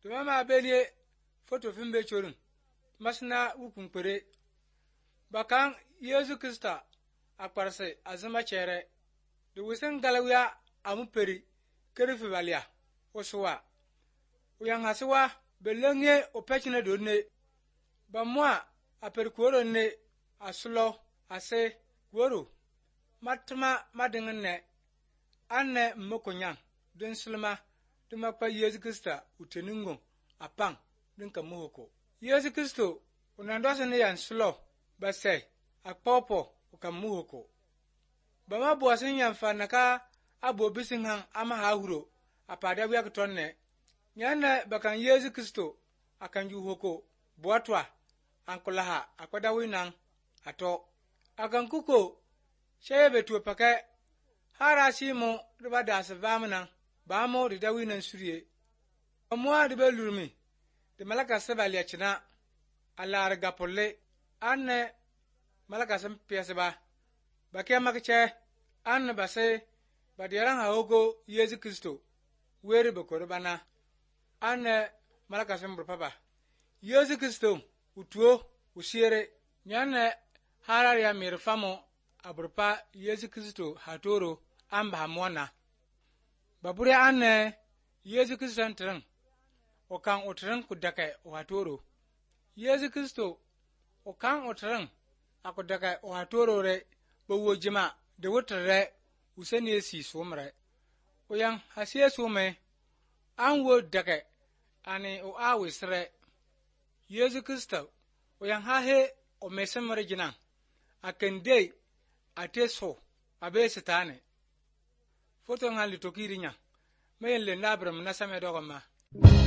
Mama benye foto fimbe chorun masna wukun pere bakan Yesu Krista akparse azama chere de wisen galawya amu peri kerifi balia oswa uyang haswa belenge opechine donne bamwa aperkuoro ne asulo ase goro matma madingene anne mmokonyan den sulma tuma pa Yesu Krista uteningo apang den kamuhoko Yesu Kristo unandose ne yan sulo base akpopo ukamuhoko bama buasin yan fanaka abo bisinhan ama hahuro apada wiak tonne nyanna bakan Yesu Kristo akan juhoko buatwa ankulaha akwada winan ato akan kuko shebe tu pake harasi mo riba das vamna bamo de dawinan suriye amwa de belurmi de malaka sebali achina alar gapolle anne malaka sem piaseba bakia makche anne base badiran haogo Yesu Kristo weri bekorbana anne malaka sem burpapa Yesu Kristo utuo usiere nyanne harar ya mirfamo aburpa Yesu Kristo hatoro amba hamona babure anne Yesu Kristo antren okan otren kudake hatoro Yesu Kristo okan otren akudake hatoro re bowojima de wotre useni esi somre oyan hasie some anwo dake ani o awisre Yesu Kristo oyan hahe o mesemre jina akende ateso abe setane foto ngali tokirinya mele nabram nasame dogoma